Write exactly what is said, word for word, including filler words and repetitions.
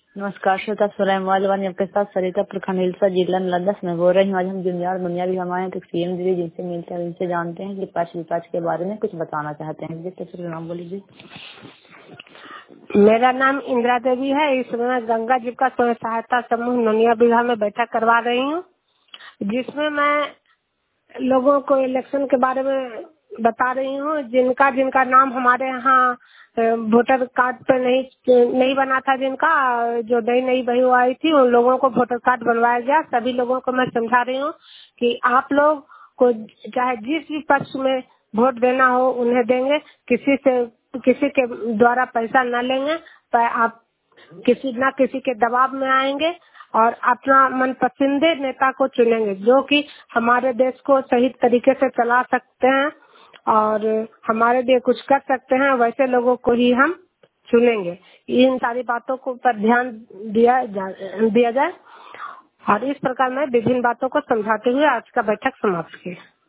नमस्कार श्रोता, सुराय मौजवानी आपके साथ सरिता प्रखंड हिलसा जिला नालंदा में बोल रही हूँ। आज हम दुनिया और दुनिया भी हमारे तो सीएम जी जिनसे मिलते हैं उनसे जानते हैं कि पाँच विपाच के बारे में कुछ बताना चाहते हैं। जी तो नाम बोलिए। मेरा नाम इंदिरा देवी है। इस समय गंगा जी का स्वयं सहायता समूह नोनिया बिघा में बैठक करवा रही हूँ, जिसमें मैं लोगों को इलेक्शन के बारे में बता रही हूँ। जिनका जिनका नाम हमारे यहाँ वोटर कार्ड पे नहीं नहीं बना था, जिनका जो नई नई बहू आई थी उन लोगों को वोटर कार्ड बनवाया गया। सभी लोगों को मैं समझा रही हूँ कि आप लोग को चाहे जिस भी पक्ष में वोट देना हो उन्हें देंगे, किसी से किसी के द्वारा पैसा न लेंगे, पर आप किसी न किसी के दबाव में आएंगे और अपना मनपसंदीदा नेता को चुनेंगे जो कि हमारे देश को सही तरीके से चला सकते हैं और हमारे लिए कुछ कर सकते हैं। वैसे लोगों को ही हम चुनेंगे। इन सारी बातों को पर ध्यान दिया जा, दिया जाए और इस प्रकार मैं विभिन्न बातों को समझाते हुए आज का बैठक समाप्त की।